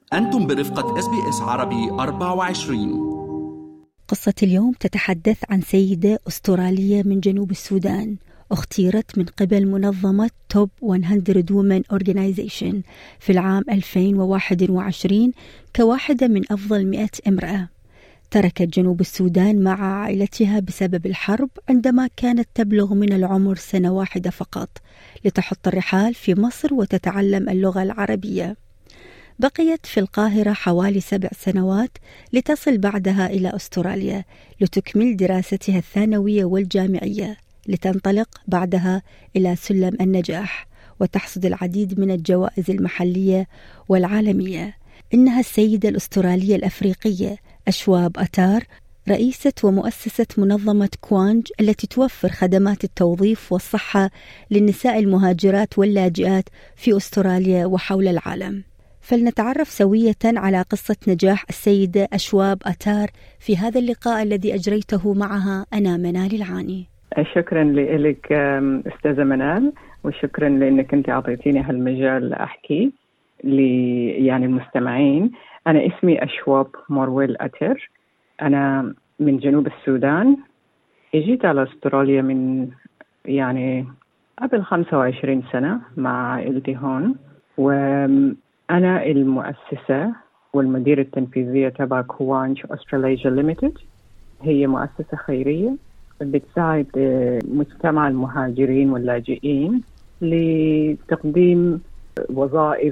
أنتم برفقة SBS عربي 24. قصة اليوم تتحدث عن سيدة أسترالية من جنوب السودان اختيرت من قبل منظمة توب 100 Women Organization في العام 2021 كواحدة من أفضل 100 امرأة. تركت جنوب السودان مع عائلتها بسبب الحرب عندما كانت تبلغ من العمر سنة واحدة فقط لتحط الرحال في مصر وتتعلم اللغة العربية. بقيت في القاهرة حوالي 7 سنوات لتصل بعدها إلى أستراليا لتكمل دراستها الثانوية والجامعية، لتنطلق بعدها إلى سلم النجاح وتحصد العديد من الجوائز المحلية والعالمية. إنها السيدة الأسترالية الأفريقية أشواب أتار، رئيسة ومؤسسة منظمة كوانج التي توفر خدمات التوظيف والصحة للنساء المهاجرات واللاجئات في أستراليا وحول العالم. فلنتعرف سوية على قصة نجاح السيدة أشواب أتار في هذا اللقاء الذي أجريته معها أنا منال العاني. شكرا لك أستاذة منال، وشكرا لأنك أنت أعطيتيني هالمجال أحكي يعني المستمعين. أنا اسمي أشواب مرويل أتر، أنا من جنوب السودان. جيت على أستراليا من قبل 25 سنة مع عائلتي هون، وأنا المؤسسة والمديرة التنفيذية تبع كوانج أستراليا ليميتد. هي مؤسسة خيرية بتساعد مجتمع المهاجرين واللاجئين لتقديم وظائف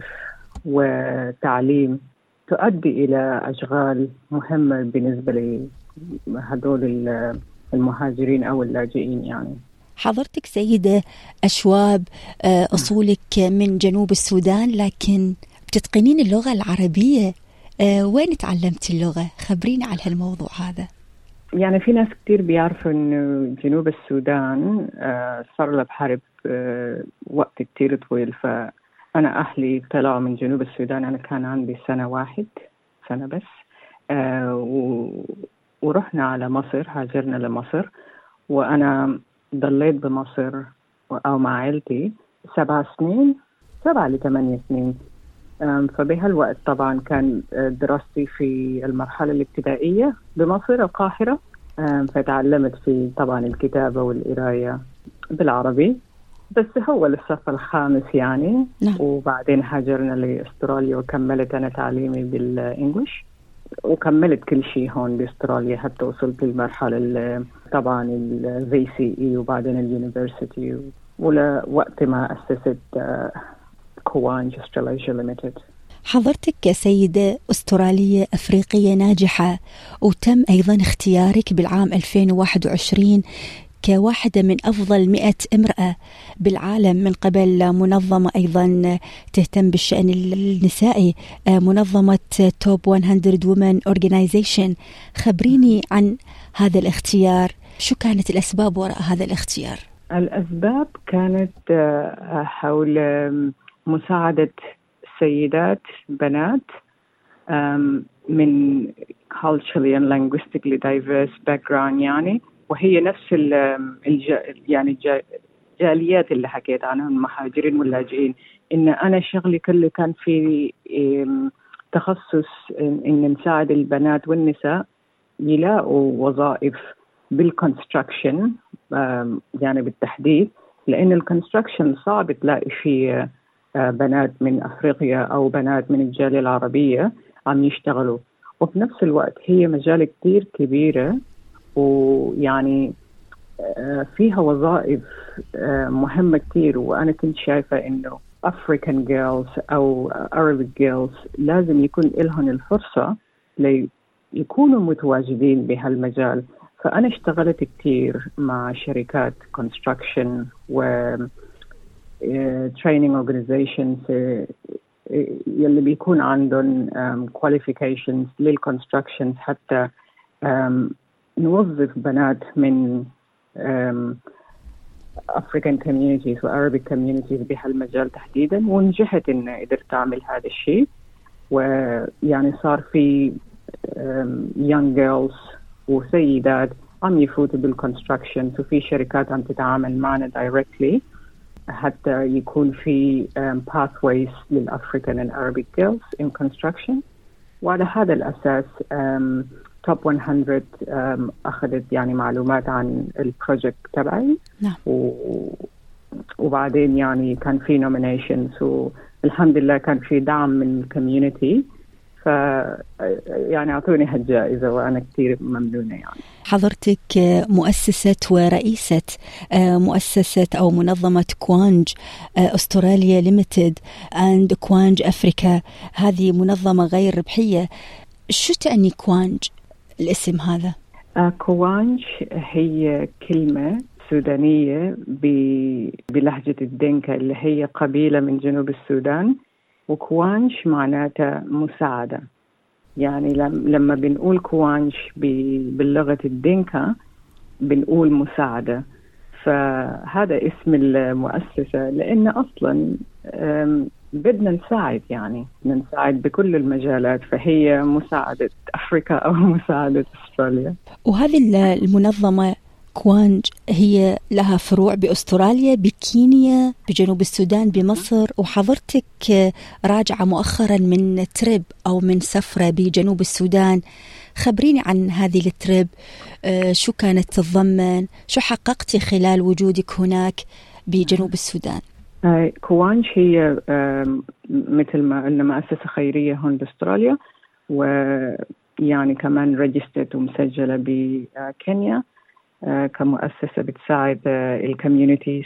وتعليم تؤدي إلى أشغال مهمة بالنسبة لهذول المهاجرين أو اللاجئين. حضرتك سيدة أشواب أصولك من جنوب السودان، لكن بتتقنين اللغة العربية. وين تعلمت اللغة؟ خبرينا عن هالموضوع هذا. في ناس كتير بيعرفوا إنه جنوب السودان صار له بحرب وقت كتير طويل، فأنا أهلي طلعوا من جنوب السودان. أنا كان عندي سنة بس، ورحنا على مصر، هاجرنا لمصر، وأنا ضليت بمصر أو مع عائلتي 7 ل 8 سنين. فبهالوقت طبعا كان دراستي في المرحلة الابتدائية بمصر القاهرة، فتعلمت في طبعا الكتابة والقراية بالعربي، بس هو للصف الخامس نعم. وبعدين هاجرنا لأستراليا وكملت أنا تعليمي بالإنجليش، وكملت كل شيء هون بأستراليا حتى وصلت للمرحلة طبعا VCE وبعدين اليونيفرسيتي، ولوقت ما أسست كوانج أستراليا ليميتد. حضرتك كسيدة أسترالية أفريقية ناجحة، وتم أيضا اختيارك بالعام 2021 كواحدة من أفضل 100 امرأة بالعالم من قبل منظمة أيضا تهتم بالشأن النسائي، منظمة توب 100 Women Organization. خبريني عن هذا الاختيار، شو كانت الأسباب وراء هذا الاختيار؟ الأسباب كانت حول مساعدة سيدات بنات من culturally and linguistically diverse background، وهي نفس الجاليات اللي حكيت عنهم، المهاجرين واللاجئين. إن أنا شغلي كله كان في تخصص إن نساعد البنات والنساء يلاقوا وظائف بالكونستراكشن، بالتحديد، لأن الكونستراكشن صعب تلاقي فيه بنات من أفريقيا أو بنات من الجالية العربية عم يشتغلوا. وفي نفس الوقت هي مجال كتير كبيرة، فيها وظائف مهمة كتير. وأنا كنت شايفة إنه African girls أو Arabic girls لازم يكون لهم الفرصة ليكونوا متواجدين بهالمجال. فأنا اشتغلت كتير مع شركات construction و training organizations يلي بيكون عندهم qualifications للconstructions، حتى نوظف بنات من African communities و Arabic communities بهالمجال تحديدا. ونجحت إن قدرت أعمل هذا الشيء، صار في young girls وسيدات عم يفوتوا بالconstruction، وفي شركات عم تتعامل معنا directly. حتى يكون في pathways للأفريكان and Arabic girls in construction. وعلى هذا الأساس Top 100 أخذت يعني معلومات عن البروجكت تبعي. نعم. وبعدين يعني كان في nominations والحمد لله كان في دعم من الكوميونتي، يعني أعطوني هالجائزة وأنا كتير ممنونة. يعني حضرتك مؤسسة ورئيسة مؤسسة أو منظمة كوانج أستراليا ليميتد and كوانج أفريكا، هذه منظمة غير ربحية. شو تعني كوانج الاسم هذا؟ كوانج هي كلمة سودانية بلهجة الدنكا اللي هي قبيلة من جنوب السودان، وكوانج معناتها مساعدة. يعني لما بنقول كوانج باللغة الدنكا بنقول مساعدة. فهذا اسم المؤسسة لأن أصلا بدنا نساعد، يعني نساعد بكل المجالات، فهي مساعدة أفريقيا أو مساعدة أستراليا. وهذه المنظمة كوانج هي لها فروع بأستراليا، بكينيا، بجنوب السودان، بمصر، وحضرتك راجعة مؤخرا من تريب أو من سفرة بجنوب السودان. خبريني عن هذه التريب، شو كانت تتضمن، شو حققتي خلال وجودك هناك بجنوب السودان؟ كوانج هي مثل ما قلنا مؤسسة خيرية هون بأستراليا، ويعني كمان ريجسترد ومسجلة بكينيا كمؤسسة بتساعد الكوميونيتيز،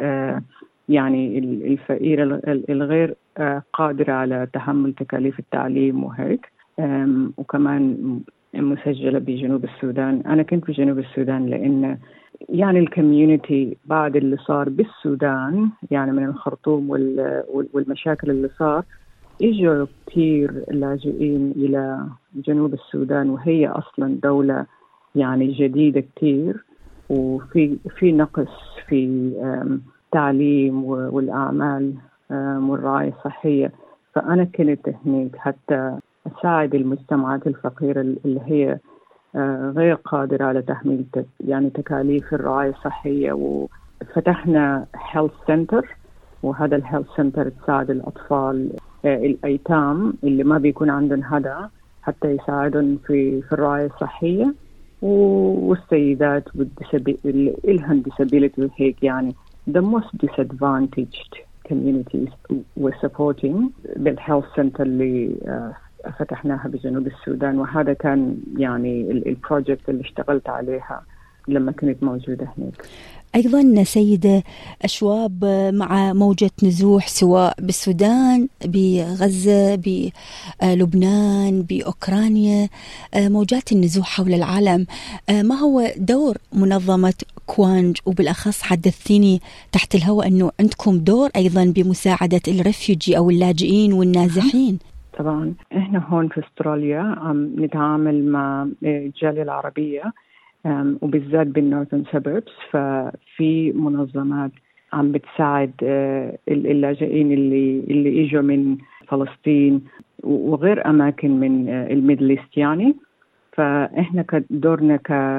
يعني الفقيرة الغير قادرة على تحمل تكاليف التعليم وهيك. وكمان مسجلة بجنوب السودان. أنا كنت في جنوب السودان لأن يعني الكوميونيتي بعد اللي صار بالسودان، يعني من الخرطوم والمشاكل اللي صار، إجوا كتير لاجئين إلى جنوب السودان، وهي أصلا دولة يعني جديدة كتير، وفي نقص في تعليم والأعمال والرعاية الصحية. فأنا كنت هناك حتى أساعد المجتمعات الفقيرة اللي هي غير قادرة على تحميل يعني تكاليف الرعاية الصحية. وفتحنا health center، وهذا الhealth center تساعد الأطفال الأيتام اللي ما بيكون عندهم هذا حتى يساعدهم في الرعاية الصحية، والسيدات اللي إلهم disability وهيك، يعني the most disadvantaged communities we're supporting بالhealth center اللي فتحناها بجنوب السودان. وهذا كان يعني البروجكت اللي اشتغلت عليها لما كنت موجودة هناك. أيضا سيدة أشواب، مع موجة نزوح سواء بالسودان، بغزة، بلبنان، بأوكرانيا، موجات النزوح حول العالم، ما هو دور منظمة كوانج؟ وبالأخص حدثيني تحت الهواء أنه عندكم دور أيضا بمساعدة الريفيوجي أو اللاجئين والنازحين. طبعا احنا هون في استراليا عم نتعامل مع الجالية العربية وبالذات بالنورثن سبيربس، ففي منظمات عم بتساعد اللاجئين اللي اجوا من فلسطين وغير اماكن من الميدل ايست يعني. فاحنا دورنا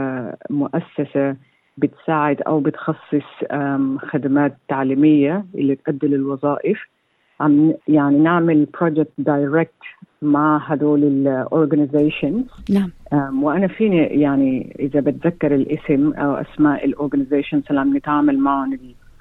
كمؤسسة بتساعد او بتخصص خدمات تعليمية اللي تؤدي للوظائف. عم يعني نعمل بروجكت دايركت مع هدول الاورجانيزيشنز. نعم. وانا فيني يعني اذا بتذكر الاسم او اسماء الاورجانيزيشنز اللي عم نتعامل معهم،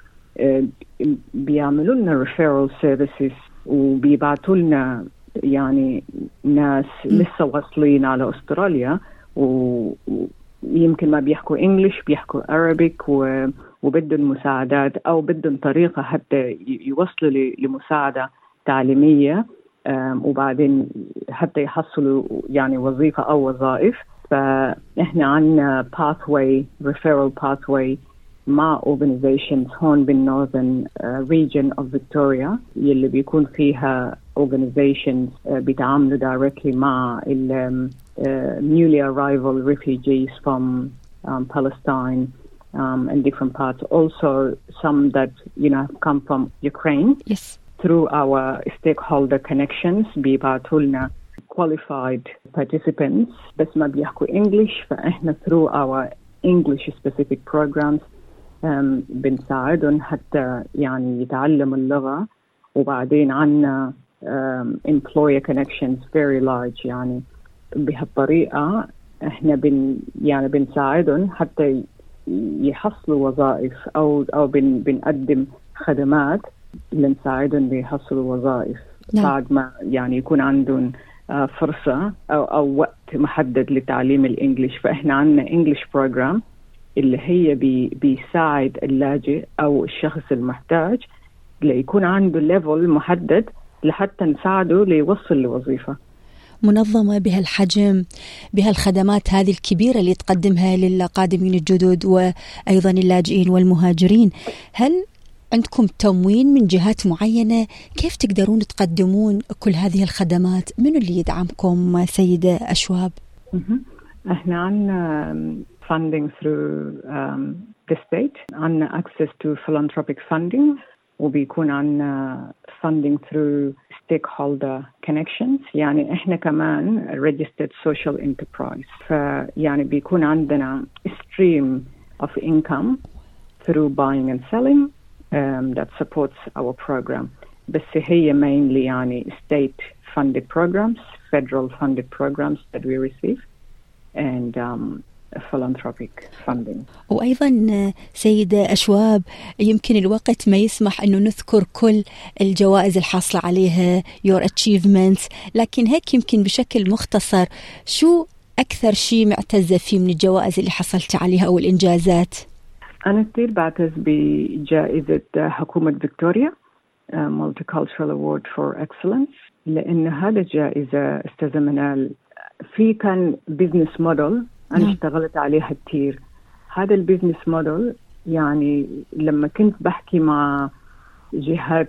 بيعملوا لنا ريفيرال سيرفيسز وبيبعتوا لنا يعني ناس لسه واصلين على استراليا ويمكن ما بيحكوا انجليش، بيحكوا عربيك وبدهم مساعدات او بدهم طريقه حتى يوصلوا لمساعده تعليميه، وبعدين حتى يحصلوا يعني وظيفه او وظائف. فاحنا عندنا referral pathway مع organizations هون بالنورثن region of Victoria، يلي بيكون فيها organizations بيتعاملوا directly مع newly arrival refugees from Palestine and different parts. Also some that have come from Ukraine. Yes. Through our stakeholder connections بيبعتوا لنا qualified participants بس ما بيحكوا English، فإحنا through our English specific programs بنساعدهم حتى يعني يتعلموا اللغة. وبعدين عنا employer connections very large، يعني بهالطريقة احنا يعني بنساعدهم حتى يحصلوا وظائف أو بنقدم خدمات لنساعدهم بيحصلوا وظائف بعد ما يعني يكون عندهم فرصة أو وقت محدد لتعليم الإنجليش. فإحنا عنا English program اللي هي بيساعد اللاجئ أو الشخص المحتاج ليكون عنده ليفل محدد لحتى نساعده ليوصل لوظيفة. منظمة بهالحجم، بهالخدمات هذه الكبيرة اللي تقدمها للقادمين الجدد وأيضا اللاجئين والمهاجرين، هل عندكم تموين من جهات معينة؟ كيف تقدرون تقدمون كل هذه الخدمات؟ من اللي يدعمكم سيدة أشواب؟ احنا عنا funding through the state، عنا access to philanthropic funding، وبيكون عنا funding through stakeholder connections. يعني احنا كمان registered social enterprise، فيعني بيكون عندنا stream of income through buying and selling that supports our program. بس هي mainly يعني state funded programs, federal funded programs that we receive and philanthropic funding. وأيضا سيدة أشواب، يمكن الوقت ما يسمح أنه نذكر كل الجوائز الحاصلة عليها your achievements، لكن هيك يمكن بشكل مختصر شو أكثر شيء معتزة فيه من الجوائز اللي حصلت عليها أو الإنجازات؟ أنا كثير بعتز بجائزة حكومة فيكتوريا Multicultural Award for Excellence، لأن هذا الجائزة أستاذة منال في كان بيزنس موديل أنا اشتغلت عليها كتير. هذا البيزنس موديل يعني لما كنت بحكي مع جهات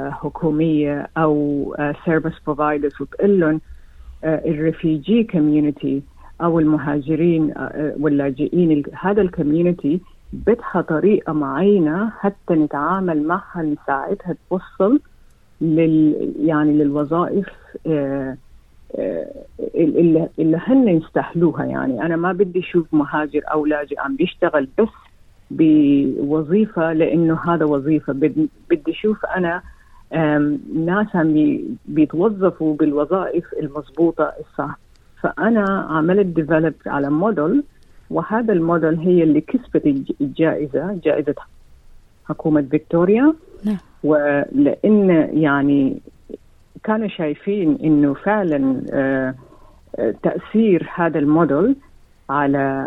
حكومية أو سيرفيس بروفايدرز وبقول لهم الريفيجي كوميونيتي أو المهاجرين واللاجئين، هذا الكوميونيتي بدها طريقة معينة حتى نتعامل معها نساعدها توصل يعني للوظائف اللي هن يستحلوها. يعني أنا ما بدي أشوف مهاجر أو لاجئ عم بيشتغل بس بوظيفة لأنه هذا وظيفة. بدي أشوف أنا ناس عم بيتوظفوا بالوظائف المضبوطة الصح. فأنا عملت ديفلوب على موديل، وهذا الموديل هي اللي كسبت الجائزة، جائزة حكومة فيكتوريا. ولأن يعني كانوا شايفين إنه فعلا تأثير هذا الموديل على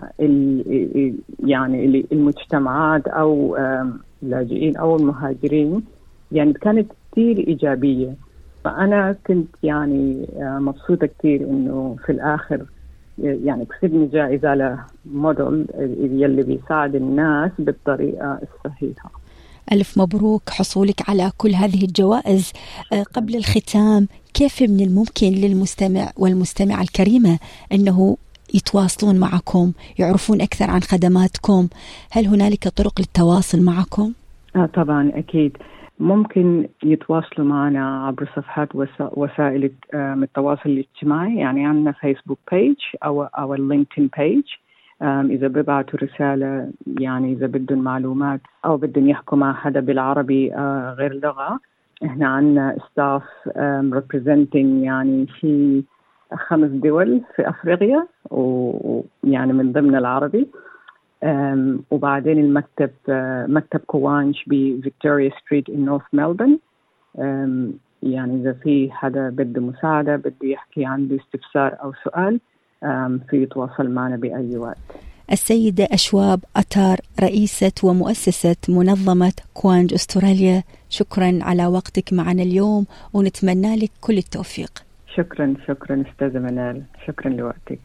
يعني المجتمعات أو اللاجئين أو المهاجرين يعني كانت كتير إيجابية. فأنا كنت يعني مبسوطة كتير إنه في الآخر يعني كسبني جائزة على موديل يلي بيساعد الناس بالطريقة الصحيحة. ألف مبروك حصولك على كل هذه الجوائز. قبل الختام، كيف من الممكن للمستمع والمستمعة الكريمة أنه يتواصلون معكم، يعرفون أكثر عن خدماتكم؟ هل هنالك طرق للتواصل معكم؟ طبعا أكيد ممكن يتواصلوا معنا عبر صفحات وسائل التواصل الاجتماعي. يعني عندنا فيسبوك بيج أو اللينكدين بيج. إذا ببعتوا رسالة يعني إذا بدهم معلومات أو بدهم يحكوا مع حدا بالعربي غير لغة، إحنا عنا staff representing يعني في 5 دول في أفريقيا ويعني من ضمن العربي. وبعدين المكتب مكتب كوانش بفيكتوريا ستريت in North Melbourne. يعني إذا في حدا بده مساعدة بده يحكي عنده استفسار أو سؤال في يتواصل معنا بأي وقت. السيدة أشواب أتار، رئيسة ومؤسسة منظمة كوانج أستراليا، شكرا على وقتك معنا اليوم ونتمنى لك كل التوفيق. شكرا أستاذة منال، شكرا لوقتك.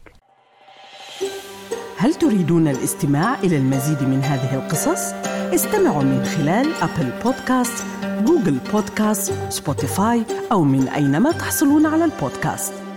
هل تريدون الاستماع إلى المزيد من هذه القصص؟ استمعوا من خلال أبل بودكاست، جوجل بودكاست، سبوتيفاي أو من أينما تحصلون على البودكاست.